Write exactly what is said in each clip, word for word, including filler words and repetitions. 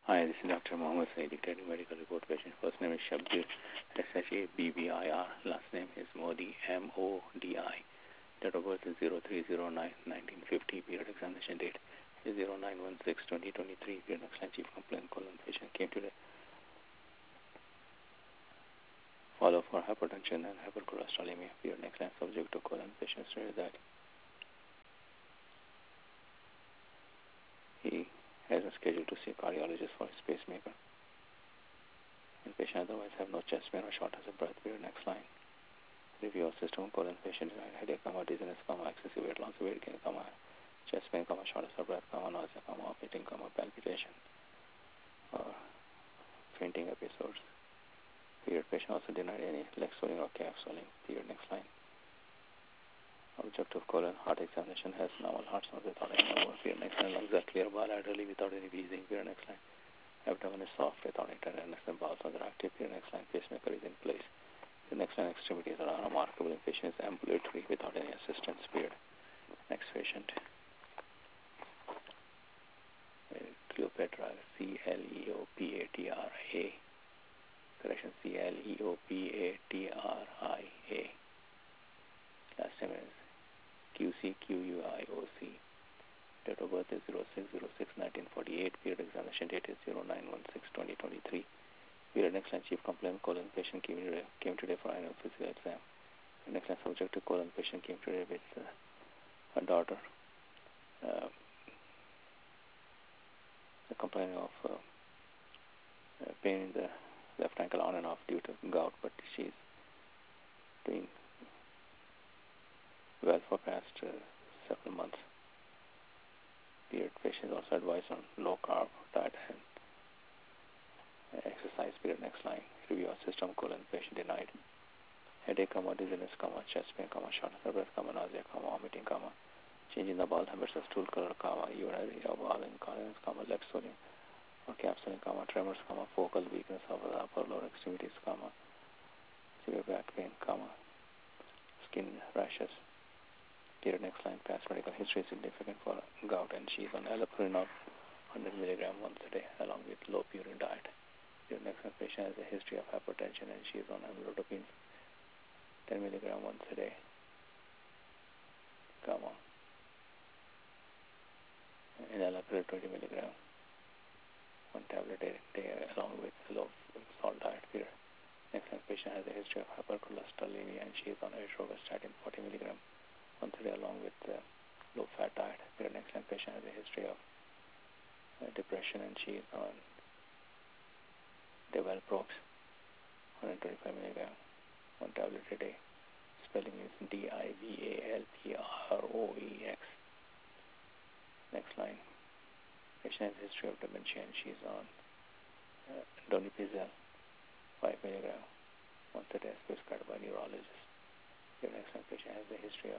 Hi, this is Doctor Mohammed Saeed, dictating medical report. Patient first name is Shabir, S H A B B I R. Last name is Modi, M O D I. Date of birth is zero three zero nine nineteen fifty. Period examination date is zero nine one six twenty twenty-three. Period next line chief complaint colon. Patient came today. Follow for hypertension and hypercholesterolemia. Period next line subject to colon. Patient stated that he has a schedule to see a cardiologist for his pacemaker. And patient otherwise have no chest pain or shortness of breath. Period next line. Review of system colon. Patient headache, comma, dizziness, comma, excessive weight loss, weight gain, comma, chest pain, comma, shortness of breath, comma, nausea, comma, vomiting, comma, palpitation, or fainting episodes. Period. Patient also denied any leg swelling or calf swelling. Period. Next line. Objective colon. Heart examination has normal heart sound without any number. Period. Next line. Lungs are clear bilaterally without any wheezing. Period. Next line. Abdomen is soft without any tenderness and bowels are active. Period. Next line. Pacemaker is in place. The next line. Extremities are unremarkable. The patient is ambulatory without any assistance. Period. Next patient. Cleopatra. C L E O P A T R A. Correction. C L E O P A T R I A. Last name is Q C Q U I O C. Date of birth is zero six zero six nineteen forty-eight. Period examination date is zero nine one six twenty twenty-three. Period next line chief complaint colon. Patient came today, came today for annual physical exam. Next line subject to colon. Patient came today with uh, her daughter. Uh, complaining of uh, uh, pain in the left ankle on and off due to gout, but she's doing well for past uh, several months. Period. Patient is also advised on low carb diet and uh, exercise. Period. Next line. Review of system colon. Patient denied headache, comma, dizziness, comma, chest pain, comma, shortness of breath, comma, nausea, comma, vomiting, comma, changing the bowel habits of stool color, comma, urinary or bowel incontinence, comma, leg swelling or calf swelling, comma, tremors, comma, focal weakness of the upper lower extremities, comma, severe back pain, comma, skin rashes. Period. Next line. Past medical history is significant for gout and she is on allopurinol one hundred milligrams once a day along with low purine diet. Period. Next line. Patient has a history of hypertension and she is on amlodipine ten milligrams once a day, comma, and allopurinol twenty milligrams one tablet a day along with low salt diet. Period. Next line. Patient has a history of hypercholesterolemia and she is on atorvastatin forty milligrams once a day along with uh, low fat diet. Period. Next line. Patient has a history of uh, depression and she is on Devalprox one hundred twenty-five milligrams one tablet a day. Spelling is D I V A L P R O E X. Next line. Patient has a history of dementia and she is on uh, donepezil five milligrams once a day as prescribed by neurologist. The next line. Patient has a history of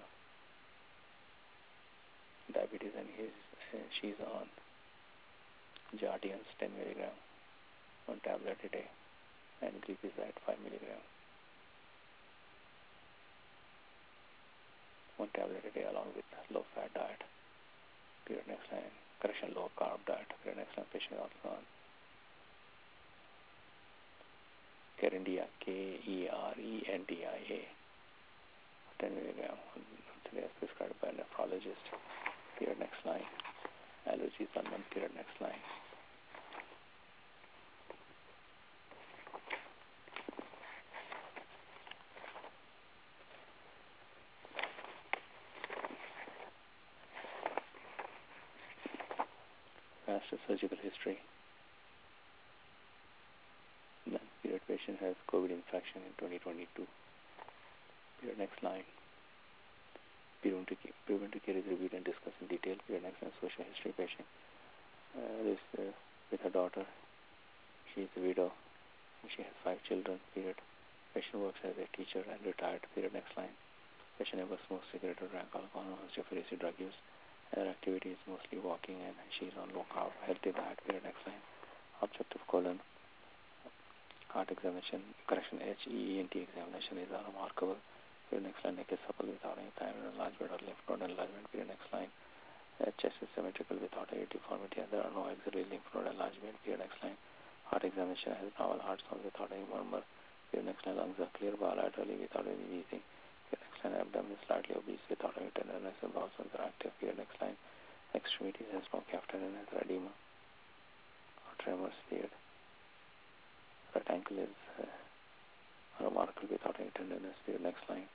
diabetes and his, uh, she's on Jardiance ten milligrams one tablet a day and glipizide five milligrams one tablet a day along with low fat diet. Period. Next line. Correction. Low carb diet. Period. Next line. Patient also on Kerendia, K E R E N D I A ten milligrams today as prescribed by a nephrologist. Period. Next line. Allergies on one. Period. Next line. Past surgical history. Then period. Patient has COVID infection in twenty twenty-two. Period. Next line. Preventive care is reviewed and discussed in detail. Period. Next line. Social history. Patient uh, is uh, with her daughter. She is a widow. She has five children. Period. Patient works as a teacher and retired. Period. Next line. Patient never smokes cigarette or drank alcohol or has illicit drug use. Her activity is mostly walking and she is on low carb, healthy diet. Period. Next line. Objective colon. Heart examination, correction, H E E N T examination is unremarkable. Period. Next line. Neck is supple without any thyroid enlargement or lymph node enlargement. Period. Next line. Uh, chest is symmetrical without any deformity and there are no axillary lymph node enlargement. Period. Next line. Heart examination has normal heart sound without any murmur. Period. Next line. Lungs are clear bilaterally without any wheezing. Period. Next line. Abdomen is slightly obese without any tenderness and bowel sounds are active. Period. Next line. Extremities has no cleft tenderness or edema or tremors. Period. Right ankle is uh, remarkable without any tenderness. Period. Next line.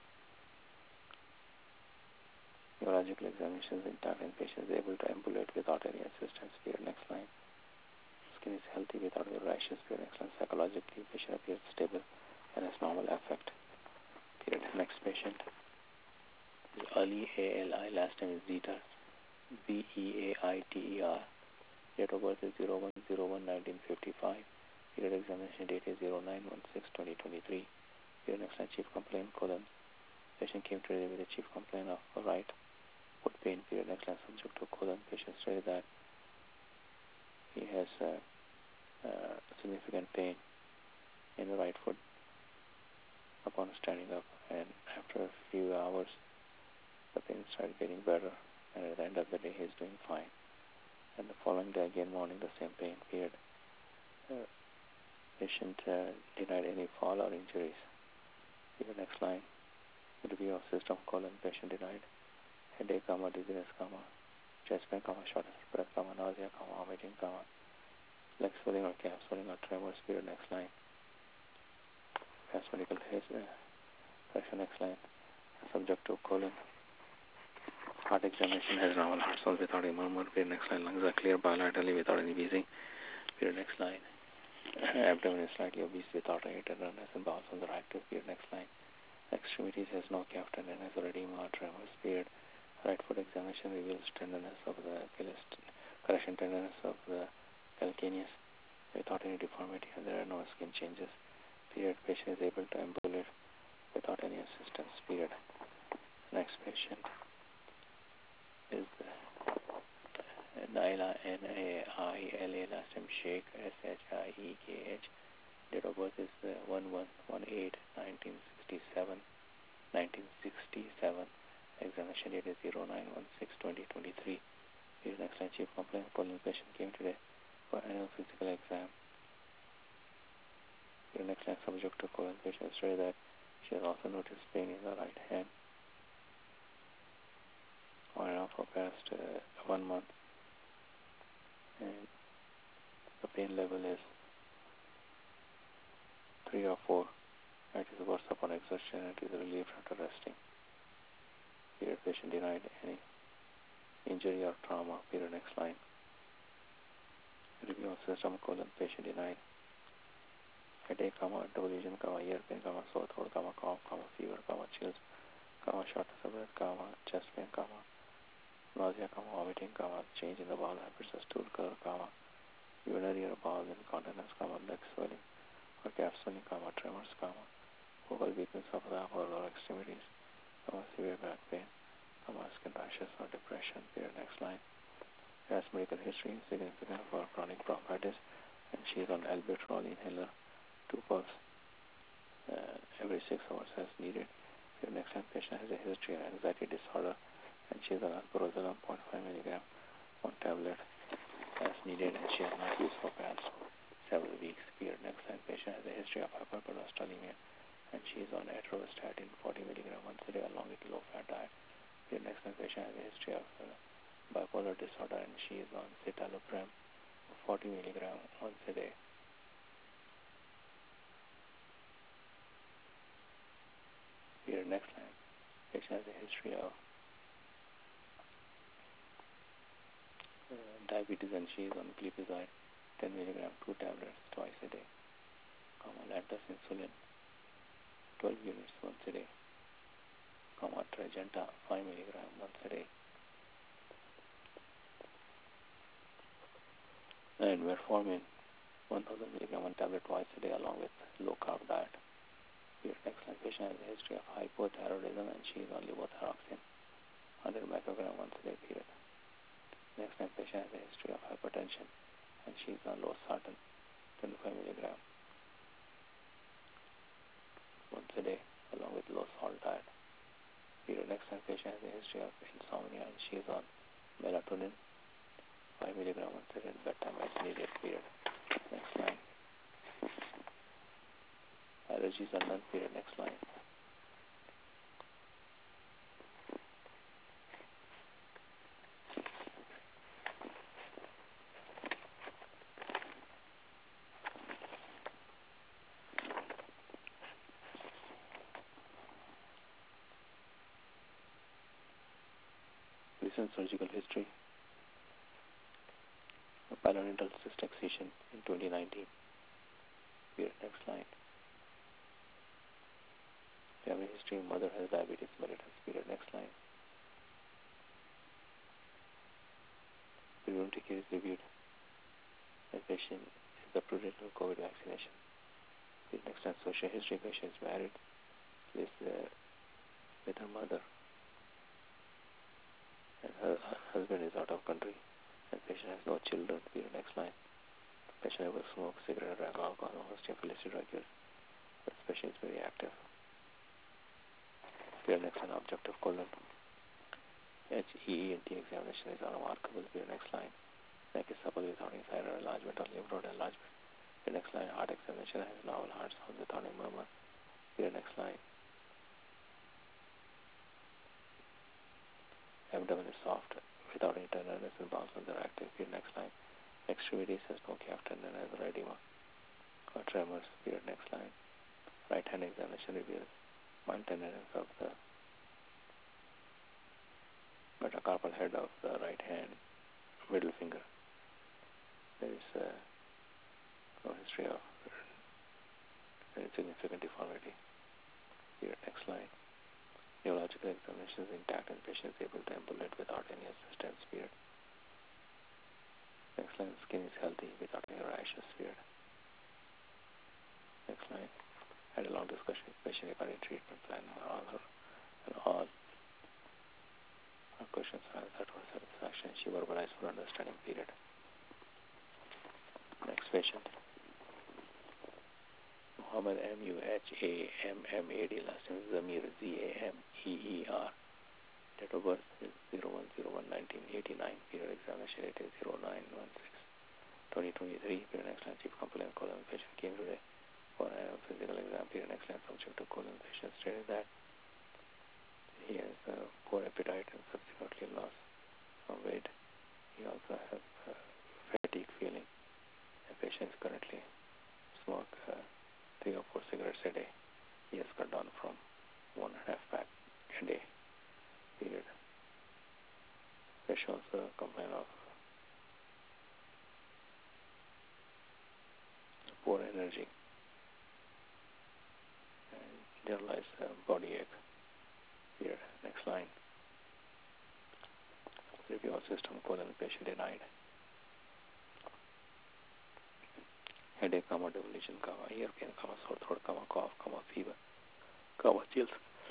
Neurological examination is intact and patient is able to ambulate without any assistance. Period. Next line. Skin is healthy without any rashes. Period. Next line. Psychologically, patient appears stable and has normal affect. Period. Next patient is Ali A L I. Last name is Zeter. Z E A I T E R. Date of birth is zero one zero one nineteen fifty-five. Period. Examination date is zero nine one six twenty twenty-three. Period. Next line. Chief complaint colon. Patient came today with a chief complaint of right foot pain. Period. Next line. Subject to colon. Patient stated that he has uh, uh, significant pain in the right foot upon standing up, and after a few hours the pain started getting better, and at the end of the day he is doing fine. And the following day again morning the same pain. Period. Uh, patient uh, denied any fall or injuries. Period. Next line. Review of system colon. Patient denied headache, comma, dizziness, comma, chest pain, comma, shortness of breath, comma, nausea, comma, vomiting, comma, leg swelling or calf swelling or tremors. Period. Next line. Past medical history. Correction. Next line. Subject to colon. Heart examination has normal heart sounds without a murmur. Period. Next line. Lungs are clear bilaterally without any wheezing. Period. Next line. Abdomen is slightly obese without any tenderness and bowel sounds are active. Period. Next line. Extremities has no calf tenderness or edema or tremors. Period. Right foot examination reveals tenderness of the correction tenderness of the calcaneus without any deformity and there are no skin changes. Period. Patient is able to ambulate without any assistance. Period. Next patient is Naila, N A I L A, last name Sheikh, S H I E K H. Date of birth is one one one eight nineteen sixty-seven. Examination date is zero nine one six twenty twenty-three. Period. Next line. Chief complaint colon. Patient came today for annual physical exam. Period. Next line. Subject to colon. Patient stated that she has also noticed pain in the right hand on and off for past uh, one month, and the pain level is three or four. It is worse upon exertion and it is relieved after resting. Period. Patient denied any injury or trauma. Period. Next line. Review of system colon. Patient denied headache, comma, delusion, comma, ear pain, comma, sore throat, comma, cough, comma, fever, comma, chills, comma, shortness of breath, comma, chest pain, comma, nausea, comma, vomiting, comma, change in the bowel habits of stool color, comma, urinary or bowel incontinence, comma, leg swelling or calf swelling, comma, tremors, comma, vocal weakness of the upper or lower extremities, comma, severe back pain, comma, skin rashes or depression. Period. Next line. Has medical history significant for chronic bronchitis, and she is on albuterol inhaler, two puffs uh, every six hours as needed. Period. Next line. Patient has a history of anxiety disorder, and she is on alprazolam zero point five milligram one tablet as needed, and she has not used for past several weeks. Period. Next line. Patient has a history of hypercholesterolemia, and she is on atorvastatin forty milligram once a day along with low-fat diet. Period. Next line. Patient has a history of uh, bipolar disorder, and she is on citalopram forty milligram once a day. Period. Next line. Patient has a history of uh, diabetes, and she is on glipizide ten milligram two tablets twice a day. Comma, Lantus insulin twelve units once a day. Comma, Tradjenta five milligram once a day. And metformin one thousand milligram one tablet twice a day along with low carb diet. Period. Next line. Patient has a history of hypothyroidism, and she is on levothyroxine one hundred microgram once a day. Period. Next line. Patient has a history of hypertension, and she is on losartan twenty-five milligram once a day along with low salt diet. Period. Next line. Patient has a history of insomnia, and she is on Melatonin, five milligram once a day, bedtime as needed period. Next line. Allergies are none period. Next line. Recent surgical history. A Pilonidal cyst excision in twenty nineteen. Period. Next line. Family history. Mother has diabetes mellitus. Period. Next line. Preventive care is reviewed. The patient is the prudential COVID vaccination. Period. Next line. Social history. Patient is married. Lives there with her mother. And her, her husband is out of country. And patient has no children. Period. Next line. Patient ever smoked cigarette, drank alcohol, or was illicit drug use. But the patient is very active. Period. Next line. Objective colon. H E E and T examination is unremarkable. Period. Next line. Neck is supple without insider enlargement or lymph node enlargement. Period. Next line. Heart examination has novel heart sounds without a murmur. Period. Next line. Abdomen is soft without any tenderness and bowels are active. Period. Next line. Extremities has no calf tendon as well edema or tremors. Period. Next line. Right hand examination reveals mild tenderness of the metacarpal head of the right hand middle finger. There is uh, no history of any significant deformity. Period. Next line. Neurological examination is intact and patient is able to ambulate without any assistance. Period. Next line. Skin is healthy without any rashes. Period. Next line. Had a long discussion with patient regarding treatment plan and all her and all her questions were answered to her satisfaction. She verbalized for understanding. Period. Next patient. Muhammad M U H A M M A D, last name is Zamir, Z A M E E R. Date of birth is zero one zero one nineteen eighty-nine. Period. Examination date is zero nine one six twenty twenty-three. Period. Next line. Chief complaint colon patient came today for a physical exam. Period. Next line. Subject to colon patient stated that he has uh, poor appetite and subsequently loss of weight. He also has uh, fatigue feeling. The patient is currently smoke uh, three or four cigarettes a day. He has cut down from one and a half pack a day. Period. Patient also complain of poor energy and generalized uh, body ache. Period. Next line. Review of system colon patient denied. Headache, comma, devolution, comma, ear pain, comma, sore throat, comma, cough, comma, fever, comma, chills,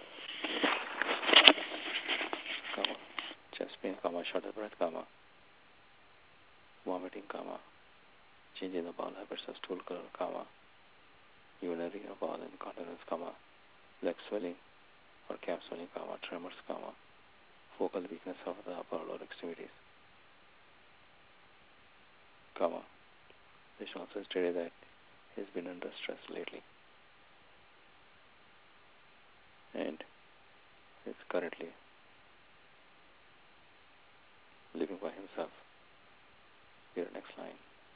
comma, chest pain, comma, short of breath, comma, vomiting, comma, change in the bowel habits of stool color, comma, urinary or bowel incontinence, comma, leg swelling or calf swelling, comma, tremors, comma, focal weakness of the upper or lower extremities, comma. Patient also stated that he has been under stress lately and is currently living by himself. Here, next line.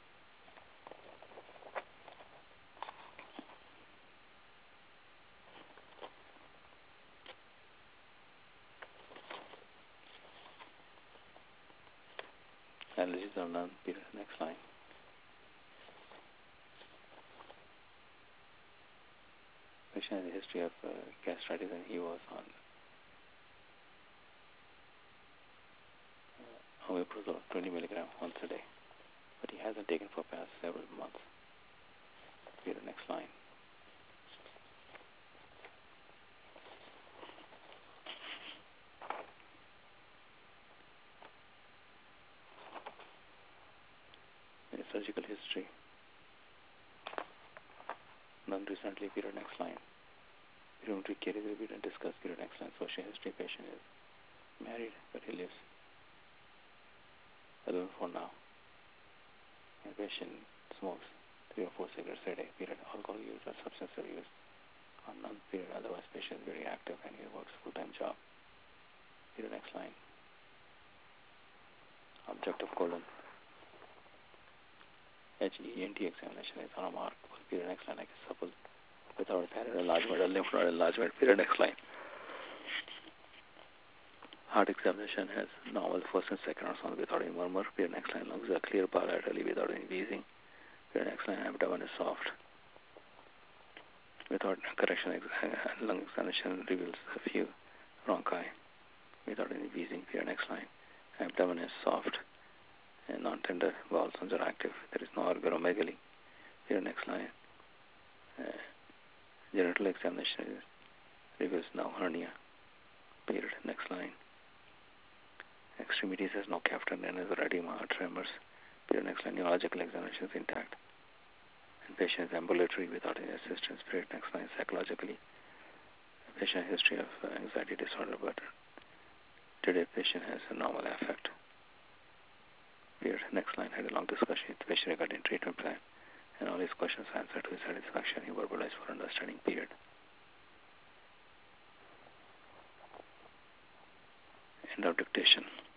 Allergies are none. Period. Next line. Patient has a history of uh, gastritis and he was on uh, omeprazole twenty milligram once a day, but he hasn't taken for past several months. Period. Next line. In surgical history, none recently. Period. Next line. Periodontal care is reviewed and discussed. Period. Next line. Social history. Patient is married, but he lives eleven for now. And patient smokes three or four cigarettes a day. Period. Alcohol use or substance abuse or none. Period. Otherwise, patient is very active and he works full-time job. Period. Next line. Objective colon. H E N T examination is on a mark. Period. Next line. Like a supple without apparent enlargement or lymph node enlargement. Period. Next line. Heart examination has normal first and second or sound without any murmur. Period. Next line. Lungs are clear bilaterally without any wheezing. Period. Next line. Abdomen is soft. Without correction, lung examination reveals a few bronchi without any wheezing. Period. Next line. Abdomen is soft and non-tender. Bowel sounds are active. There is no organomegaly. Period. Next line. Uh, genital examination reveals no hernia. Period. Next line. Extremities has no cavity and has edema or tremors. Period. Next line. Neurological examination is intact. And patient is ambulatory without any assistance. Period. Next line. Psychologically, patient history of anxiety disorder, but today patient has a normal affect. Period. Next line. Had a long discussion with the patient regarding treatment plan, and all his questions answered to his satisfaction. He verbalized for understanding. Period. End of dictation.